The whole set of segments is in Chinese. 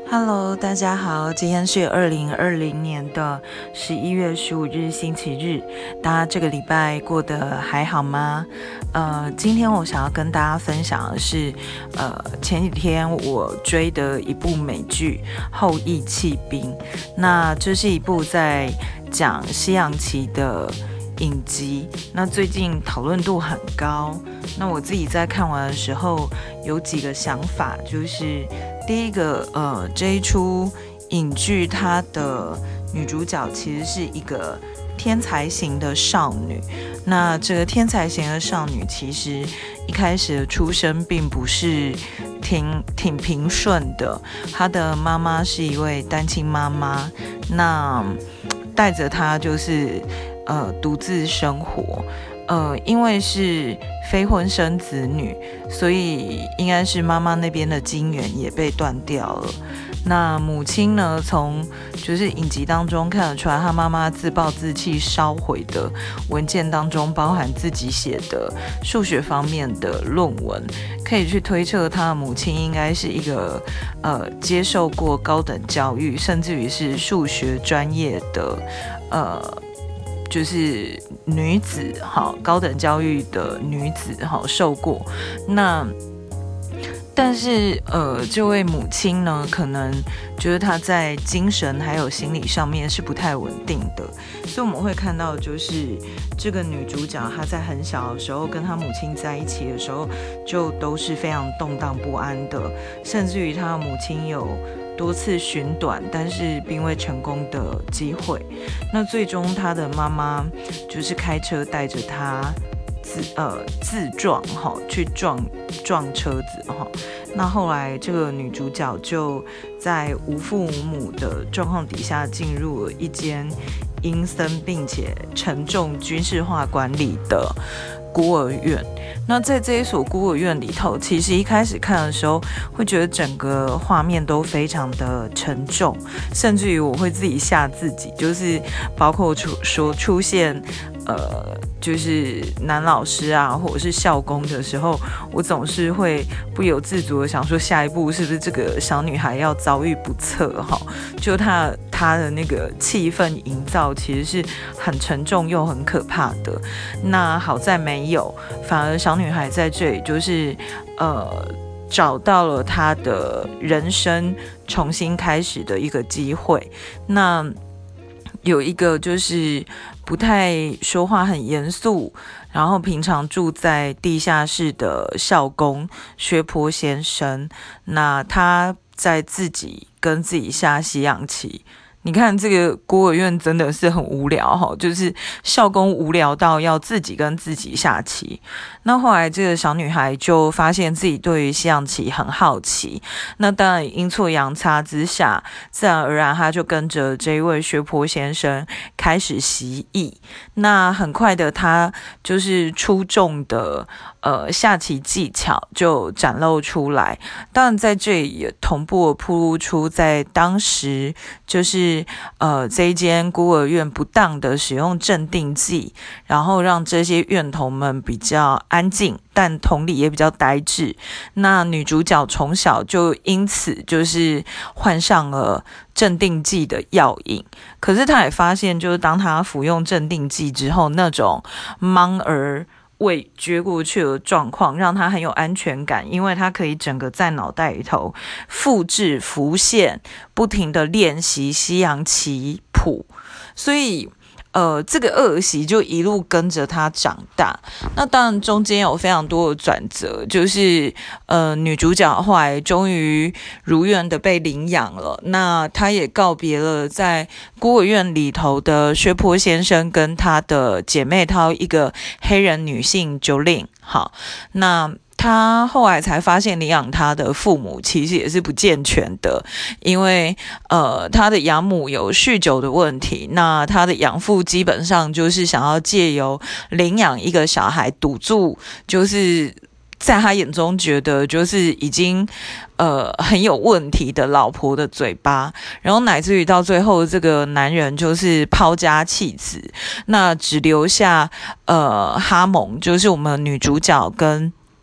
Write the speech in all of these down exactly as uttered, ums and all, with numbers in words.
Hello， 大家好，今天是二零二零年的十一月十五日星期日，大家这个礼拜过得还好吗？呃，今天我想要跟大家分享的是，呃，前几天我追的一部美剧《后翼弃兵》，那这是一部在讲西洋棋的影集，那最近讨论度很高。那我自己在看完的时候有几个想法，就是第一个，呃，这一出影剧它的女主角其实是一个天才型的少女。那这个天才型的少女其实一开始的出生并不是挺挺平顺的，她的妈妈是一位单亲妈妈，那带着她就是呃独自生活。呃，因为是非婚生子女，所以应该是妈妈那边的金源也被断掉了。那母亲呢，从就是影集当中看得出来，她妈妈自暴自弃烧毁的文件当中，包含自己写的数学方面的论文，可以去推测她的母亲应该是一个呃接受过高等教育，甚至于是数学专业的呃。就是女子哈，高等教育的女子哈，受过。那但是呃，这位母亲呢，可能觉得她在精神还有心理上面是不太稳定的，所以我们会看到，就是这个女主角她在很小的时候跟她母亲在一起的时候，就都是非常动荡不安的，甚至于她的母亲有多次寻短，但是并未成功的机会。那最终他的妈妈就是开车带着他自呃自撞哈，去撞撞车子哈。那后来这个女主角就在无父无母的状况底下，进入了一间阴森并且沉重军事化管理的孤儿院。那在这一所孤儿院里头，其实一开始看的时候会觉得整个画面都非常的沉重，甚至于我会自己吓自己，就是包括出说出现呃就是男老师啊或者是校工的时候，我总是会不由自主的想说，下一步是不是这个小女孩要遭遇不测哈？就她她的那个气氛营造其实是很沉重又很可怕的。那好在没有，反而小女孩在这里就是呃找到了她的人生重新开始的一个机会。那有一个就是不太说话很严肃，然后平常住在地下室的校工薛坡先生，那他在自己跟自己下西洋棋。你看这个孤儿院真的是很无聊哈，就是校工无聊到要自己跟自己下棋。那后来这个小女孩就发现自己对于西洋棋很好奇，那当然阴错阳差之下，自然而然她就跟着这一位薛坡先生开始习艺。那很快的，她就是出众的呃下棋技巧就展露出来。当然在这里也同步暴露出在当时就是呃这一间孤儿院不当的使用镇定剂，然后让这些院童们比较安静，但同理也比较呆滞。那女主角从小就因此就是患上了镇定剂的药瘾，可是她也发现，就是当她服用镇定剂之后，那种茫而未撅过去的状况让他很有安全感，因为他可以整个在脑袋里头复制浮现，不停的练习西洋棋谱，所以呃，这个恶习就一路跟着他长大。那当然中间有非常多的转折，就是呃，女主角后来终于如愿的被领养了，那她也告别了在孤儿院里头的薛坡先生跟她的姐妹淘一个黑人女性 Jolene。 好，那他后来才发现领养他的父母其实也是不健全的，因为呃他的养母有酗酒的问题，那他的养父基本上就是想要借由领养一个小孩堵住，就是在他眼中觉得就是已经呃很有问题的老婆的嘴巴，然后乃至于到最后这个男人就是抛家弃子，那只留下呃哈蒙，就是我们女主角跟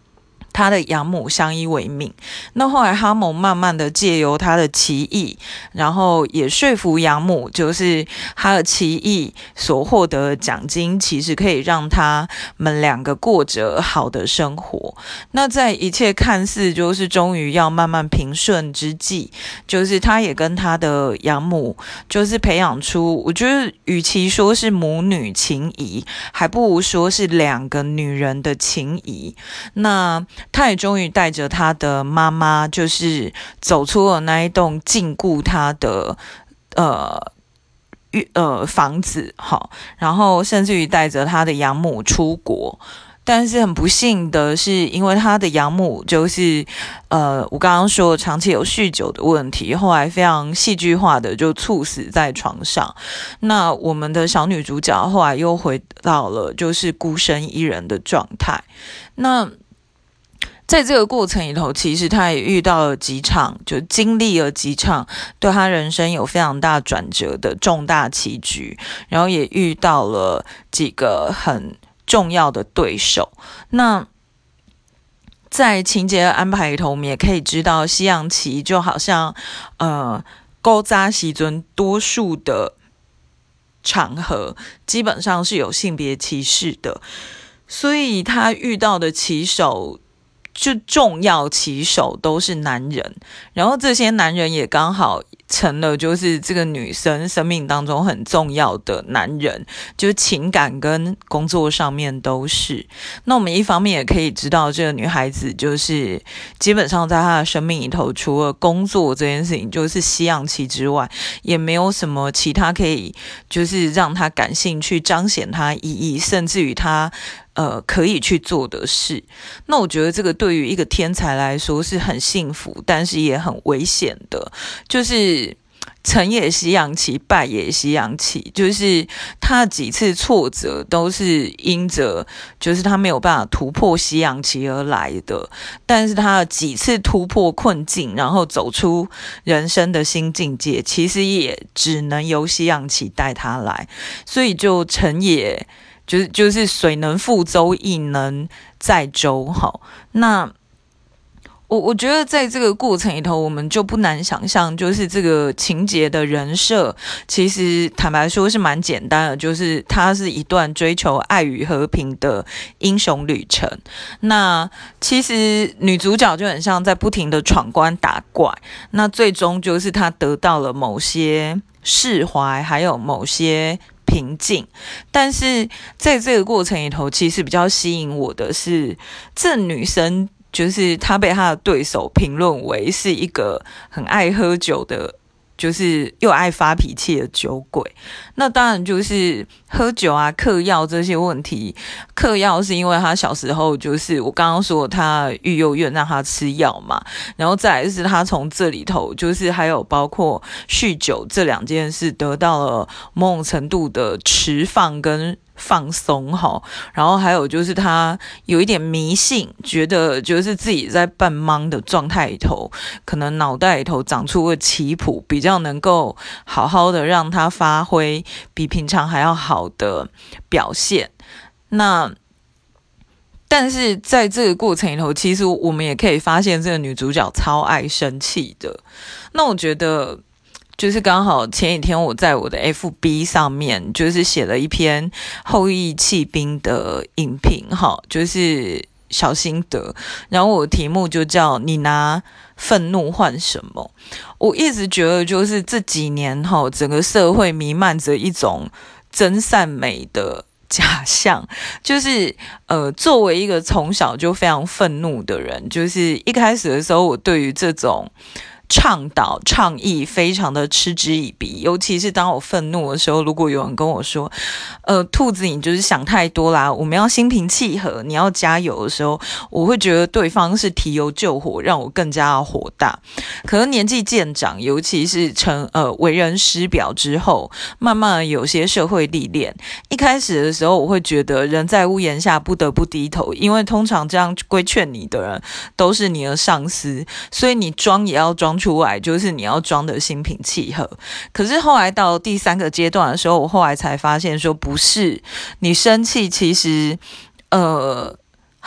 他的养母相依为命。那后来哈蒙慢慢的借由他的奇艺，然后也说服养母，就是他的奇艺所获得的奖金其实可以让他们两个过着好的生活。那在一切看似就是终于要慢慢平顺之际，就是他也跟他的养母就是培养出，我觉得与其说是母女情谊，还不如说是两个女人的情谊。那他也终于带着他的妈妈，就是走出了那一栋禁锢他的呃呃房子，好，然后甚至于带着他的养母出国。但是很不幸的是，因为他的养母就是呃，我刚刚说长期有酗酒的问题，后来非常戏剧化的就猝死在床上。那我们的小女主角后来又回到了就是孤身一人的状态。那在这个过程里头，其实他也遇到了几场，就经历了几场对他人生有非常大转折的重大棋局，然后也遇到了几个很重要的对手。那在情节的安排里头，我们也可以知道，西洋棋就好像呃，古早时阵多数的场合基本上是有性别歧视的，所以他遇到的棋手，就重要棋手都是男人，然后这些男人也刚好成了就是这个女生生命当中很重要的男人，就是情感跟工作上面都是。那我们一方面也可以知道，这个女孩子就是基本上在她的生命里头，除了工作这件事情就是西洋棋之外，也没有什么其他可以就是让她感兴趣、彰显她意义，甚至于她呃，可以去做的事。那我觉得这个对于一个天才来说是很幸福，但是也很危险的，就是成也西洋棋，败也西洋棋，就是他几次挫折都是因着就是他没有办法突破西洋棋而来的，但是他几次突破困境，然后走出人生的新境界，其实也只能由西洋棋带他来，所以就成也就是就是水能覆舟，亦能载舟。好，那我我觉得在这个过程里头，我们就不难想象，就是这个情节的人设，其实坦白说是蛮简单的，就是它是一段追求爱与和平的英雄旅程。那其实女主角就很像在不停的闯关打怪，那最终就是她得到了某些释怀，还有某些平静。但是在这个过程里头，其实比较吸引我的是这女生，就是她被她的对手评论为是一个很爱喝酒的，就是又爱发脾气的酒鬼。那当然就是喝酒啊、嗑药这些问题。嗑药是因为他小时候就是我刚刚说他育幼院让他吃药嘛，然后再来是他从这里头就是还有包括酗酒这两件事得到了某种程度的释放跟放松齁，然后还有就是他有一点迷信，觉得就是自己在半懵的状态里头，可能脑袋里头长出了棋谱，比较能够好好的让他发挥比平常还要好的表现。那但是在这个过程里头，其实我们也可以发现这个女主角超爱生气的。那我觉得就是刚好前几天我在我的 F B 上面就是写了一篇后羿弃兵的影评，就是小心得，然后我的题目就叫你拿愤怒换什么。我一直觉得就是这几年整个社会弥漫着一种真善美的假象，就是呃，作为一个从小就非常愤怒的人，就是一开始的时候我对于这种倡导倡议非常的嗤之以鼻，尤其是当我愤怒的时候，如果有人跟我说呃，兔子你就是想太多啦，我们要心平气和，你要加油的时候，我会觉得对方是提油救火，让我更加的火大。可能年纪渐长，尤其是成呃为人师表之后，慢慢有些社会历练，一开始的时候我会觉得人在屋檐下不得不低头，因为通常这样规劝你的人都是你的上司，所以你装也要装出来，就是你要装的心平气和。可是后来到第三个阶段的时候，我后来才发现说不是，你生气其实呃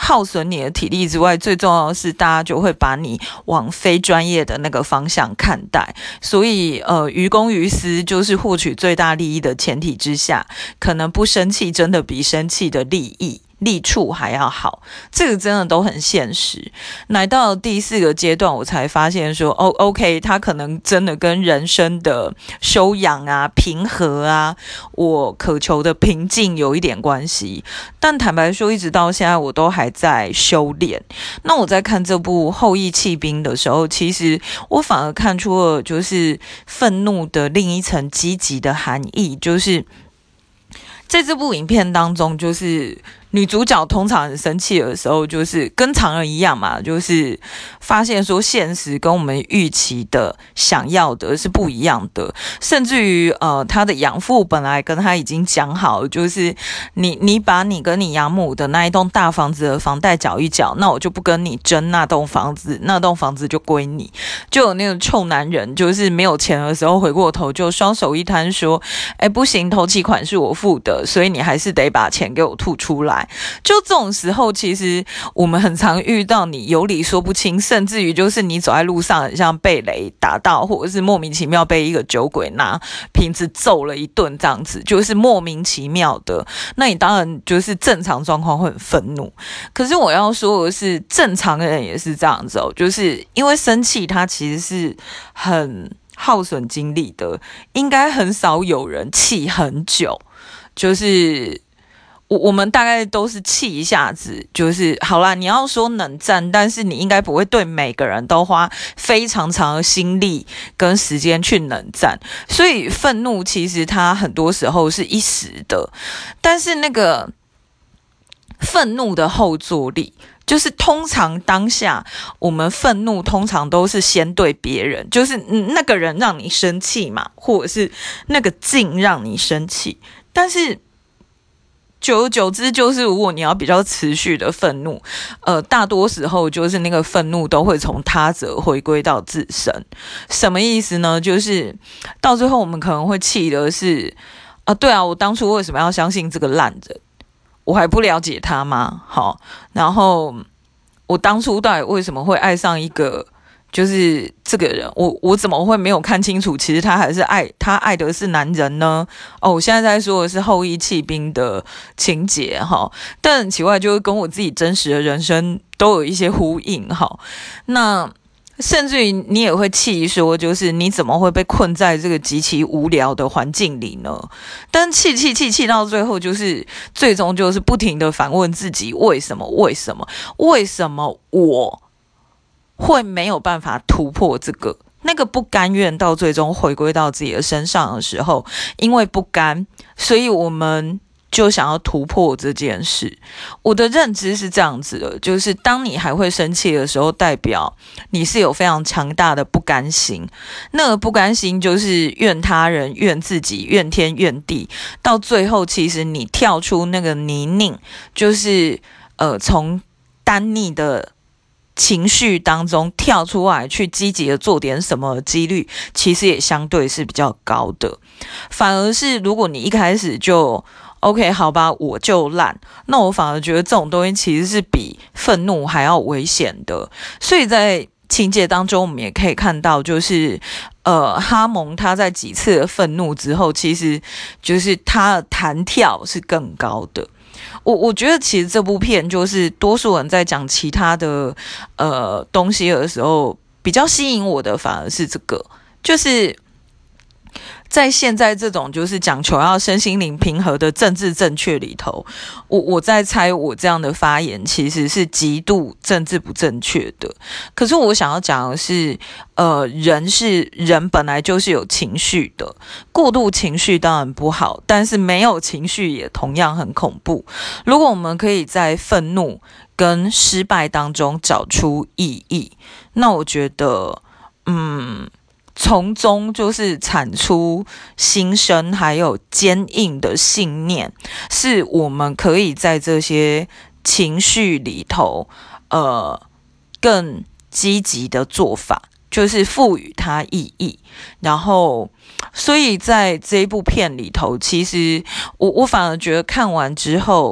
耗损你的体力之外，最重要的是大家就会把你往非专业的那个方向看待。所以呃，于公于私，就是获取最大利益的前提之下，可能不生气真的比生气的利益利处还要好，这个真的都很现实。来到第四个阶段，我才发现说，哦 ，OK， 它可能真的跟人生的修养啊、平和啊，我渴求的平静有一点关系。但坦白说，一直到现在我都还在修炼。那我在看这部《后羿弃兵》的时候，其实我反而看出了就是愤怒的另一层积极的含义，就是在这部影片当中，就是女主角通常很生气的时候，就是跟常人一样嘛，就是发现说现实跟我们预期的想要的是不一样的，甚至于呃，她的养父本来跟她已经讲好，就是你你把你跟你养母的那一栋大房子的房贷缴一缴，那我就不跟你争那栋房子，那栋房子就归你。就有那个臭男人，就是没有钱的时候回过头就双手一摊说，哎，不行，头期款是我付的，所以你还是得把钱给我吐出来。就这种时候，其实我们很常遇到你有理说不清，甚至于就是你走在路上很像被雷打到，或者是莫名其妙被一个酒鬼拿瓶子揍了一顿，这样子就是莫名其妙的。那你当然就是正常状况会很愤怒，可是我要说的是，正常的人也是这样子哦，就是因为生气它其实是很耗损精力的，应该很少有人气很久，就是我我们大概都是气一下子，就是好啦，你要说冷战，但是你应该不会对每个人都花非常长的心力跟时间去冷战，所以愤怒其实它很多时候是一时的，但是那个愤怒的后坐力，就是通常当下我们愤怒通常都是先对别人，就是那个人让你生气嘛，或者是那个境让你生气，但是久而久之，就是如果你要比较持续的愤怒，呃，大多时候就是那个愤怒都会从他者回归到自身。什么意思呢？就是到最后我们可能会气的是，啊，对啊，我当初为什么要相信这个烂人？我还不了解他吗？好，然后我当初到底为什么会爱上一个？就是这个人，我我怎么会没有看清楚？其实他还是爱他爱的是男人呢。哦，我现在在说的是后羿弃兵的情节哈，但很奇怪，就是跟我自己真实的人生都有一些呼应哈。那甚至于你也会气说，就是你怎么会被困在这个极其无聊的环境里呢？但气气气气到最后，就是最终就是不停的反问自己：为什么？为什么？为什么我会没有办法突破这个那个不甘愿，到最终回归到自己的身上的时候，因为不甘，所以我们就想要突破这件事。我的认知是这样子的，就是当你还会生气的时候，代表你是有非常强大的不甘心。那个不甘心就是怨他人、怨自己、怨天怨地，到最后其实你跳出那个泥泞，就是呃从单逆的情绪当中跳出来去积极的做点什么的几率其实也相对是比较高的。反而是如果你一开始就 OK 好吧我就烂，那我反而觉得这种东西其实是比愤怒还要危险的。所以在情节当中我们也可以看到，就是呃哈蒙他在几次的愤怒之后，其实就是他的弹跳是更高的。我我觉得其实这部片就是多数人在讲其他的呃东西的时候，比较吸引我的反而是这个，就是在现在这种就是讲求要身心灵平和的政治正确里头，我我在猜我这样的发言其实是极度政治不正确的。可是我想要讲的是，呃，人是人本来就是有情绪的，过度情绪当然不好，但是没有情绪也同样很恐怖。如果我们可以在愤怒跟失败当中找出意义，那我觉得，嗯。从中就是产出新生还有坚硬的信念，是我们可以在这些情绪里头呃更积极的做法，就是赋予它意义。然后所以在这一部片里头，其实我我反而觉得看完之后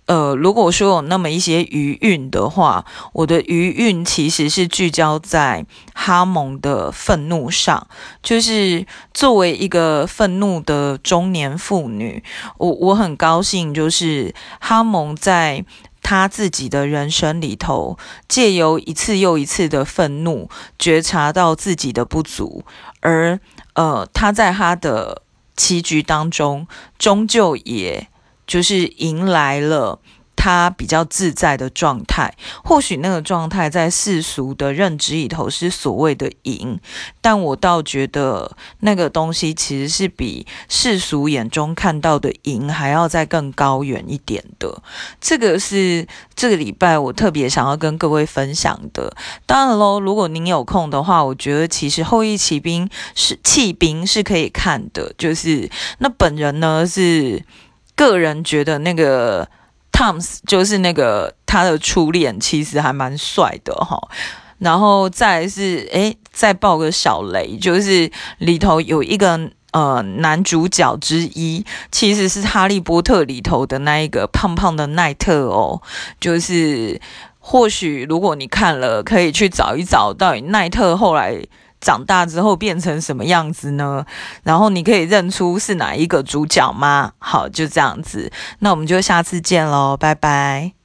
呃，如果说有那么一些余韵的话，我的余韵其实是聚焦在哈蒙的愤怒上。就是作为一个愤怒的中年妇女，我我很高兴，就是哈蒙在他自己的人生里头，借由一次又一次的愤怒，觉察到自己的不足，而呃，他在他的棋局当中，终究也就是迎来了他比较自在的状态。或许那个状态在世俗的认知里头是所谓的赢，但我倒觉得那个东西其实是比世俗眼中看到的赢还要再更高远一点的。这个是这个礼拜我特别想要跟各位分享的。当然咯，如果您有空的话，我觉得其实后羿骑兵是弃兵是可以看的。就是那本人呢是个人觉得那个Tom's 就是那个他的初恋，其实还蛮帅的齁。然后再来是诶再爆个小雷，就是里头有一个呃男主角之一，其实是哈利波特里头的那一个胖胖的奈特哦。就是或许如果你看了，可以去找一找到底奈特后来长大之后变成什么样子呢？然后你可以认出是哪一个主角吗？好，就这样子，那我们就下次见咯，拜拜。